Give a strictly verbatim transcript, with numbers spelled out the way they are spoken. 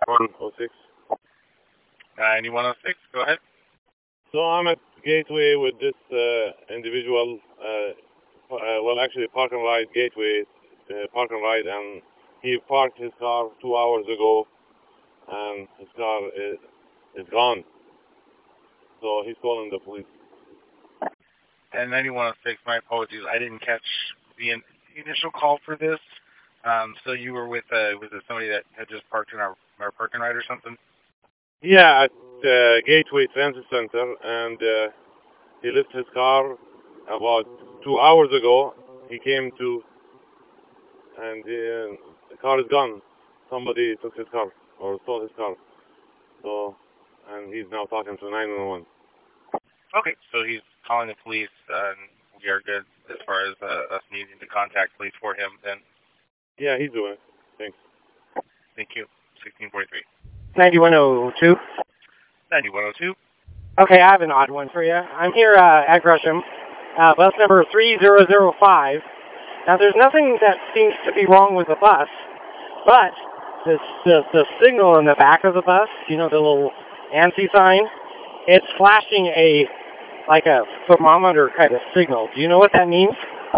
one oh six. ninety-one oh six, go ahead. So I'm at Gateway with this uh, individual, uh, uh, well actually park and ride, Gateway uh, park and ride, and he parked his car two hours ago and his car is, is gone. So he's calling the police. And ninety-one oh six, my apologies, I didn't catch the in initial call for this. Um, so you were with, uh, was it somebody that had just parked in our, our park and ride or something? Yeah, at uh, Gateway Transit Center, and uh, he left his car about two hours ago. He came to, and uh, the car is gone. Somebody took his car, or stole his car. So, and he's now talking to nine one one. Okay, so he's calling the police, and we are good as far as uh, us needing to contact police for him then. Yeah, he's doing it. Thanks. Thank you. sixteen forty-three. ninety-one oh two. ninety-one oh two. Okay, I have an odd one for you. I'm here uh, at Gresham, uh, bus number three zero zero five. Now, there's nothing that seems to be wrong with the bus, but the, the, the signal in the back of the bus, you know, the little ANSI sign, it's flashing a, like a thermometer kind of signal. Do you know what that means?